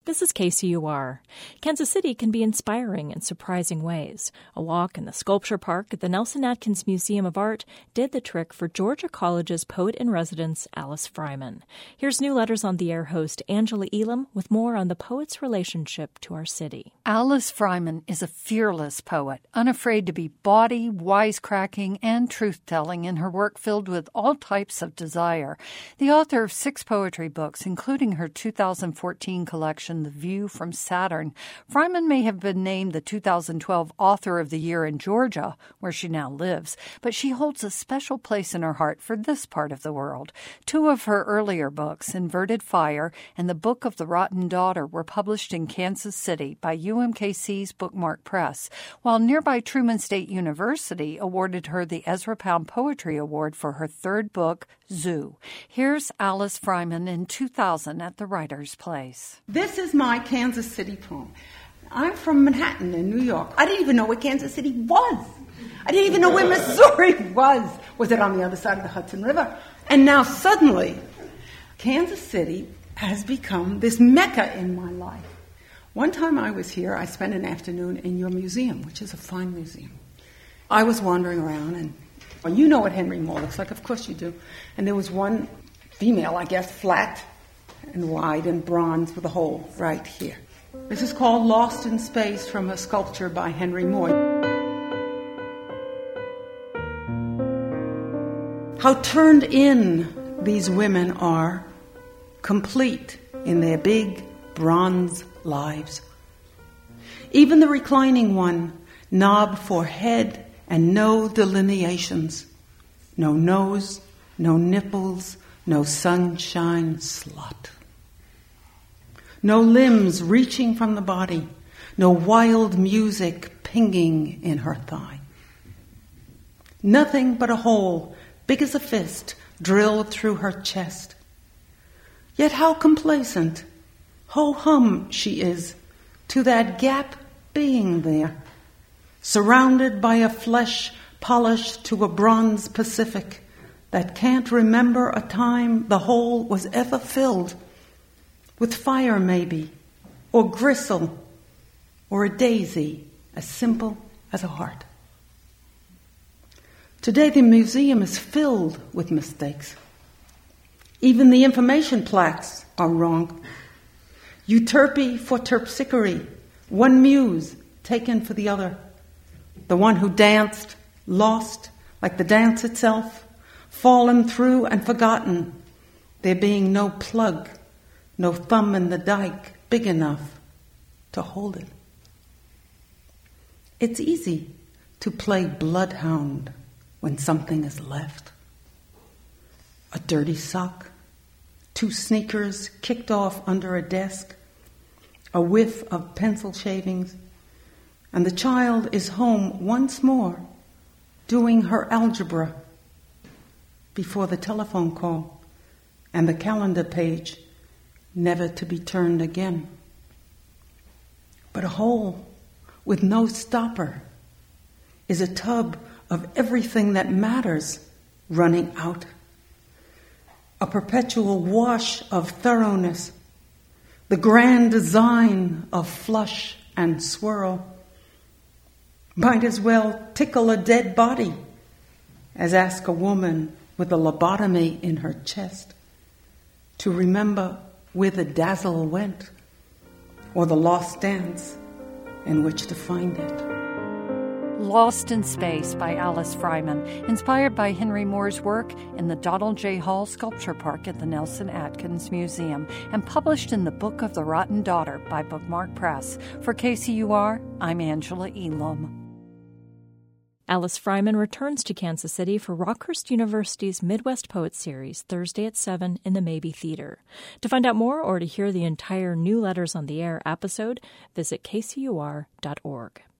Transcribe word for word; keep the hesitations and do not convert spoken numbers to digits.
This is K C U R. Kansas City can be inspiring in surprising ways. A walk in the sculpture park at the Nelson Atkins Museum of Art did the trick for Georgia College's poet-in-residence, Alice Fryman. Here's New Letters on the Air host Angela Elam with more on the poet's relationship to our city. Alice Fryman is a fearless poet, unafraid to be bawdy, wisecracking, and truth-telling in her work filled with all types of desire. The author of six poetry books, including her two thousand fourteen collection, The View from Saturn, Fryman may have been named the two thousand twelve Author of the Year in Georgia, where she now lives, but she holds a special place in her heart for this part of the world. Two of her earlier books, Inverted Fire and The Book of the Rotten Daughter, were published in Kansas City by U M K C's Bookmark Press, while nearby Truman State University awarded her the Ezra Pound Poetry Award for her third book, Zoo. Here's Alice Fryman in two thousand at the Writer's Place. This is my Kansas City poem. I'm from Manhattan in New York. I didn't even know where Kansas City was. I didn't even know where Missouri was. Was it on the other side of the Hudson River? And now suddenly, Kansas City has become this mecca in my life. One time I was here, I spent an afternoon in your museum, which is a fine museum. I was wandering around, and well, you know what Henry Moore looks like, of course you do. And there was one female, I guess, flat and wide and bronze with a hole right here. This is called Lost in Space from a sculpture by Henry Moore. How turned in these women are, complete in their big bronze lives. Even the reclining one, knob for head and no delineations. No nose, no nipples, no sunshine slut. No limbs reaching from the body, no wild music pinging in her thigh. Nothing but a hole, big as a fist, drilled through her chest. Yet how complacent, ho-hum she is to that gap being there, surrounded by a flesh polished to a bronze Pacific that can't remember a time the hole was ever filled, with fire maybe, or gristle, or a daisy as simple as a heart. Today the museum is filled with mistakes. Even the information plaques are wrong. Euterpe for terpsichore, one muse taken for the other. The one who danced, lost, like the dance itself, fallen through and forgotten, there being no plug, no thumb in the dike big enough to hold it. It's easy to play bloodhound when something is left. A dirty sock, two sneakers kicked off under a desk, a whiff of pencil shavings, and the child is home once more doing her algebra before the telephone call and the calendar page never to be turned again. But a hole with no stopper is a tub of everything that matters running out. A perpetual wash of thoroughness, the grand design of flush and swirl. Might as well tickle a dead body as ask a woman with a lobotomy in her chest to remember where the dazzle went, or the lost dance in which to find it. Lost in Space by Alice Fryman, inspired by Henry Moore's work in the Donald J. Hall Sculpture Park at the Nelson Atkins Museum, and published in The Book of the Rotten Daughter by Bookmark Press. For K C U R, I'm Angela Elam. Alice Fryman returns to Kansas City for Rockhurst University's Midwest Poets Series Thursday at seven in the Mabee Theater. To find out more or to hear the entire New Letters on the Air episode, visit k c u r dot org.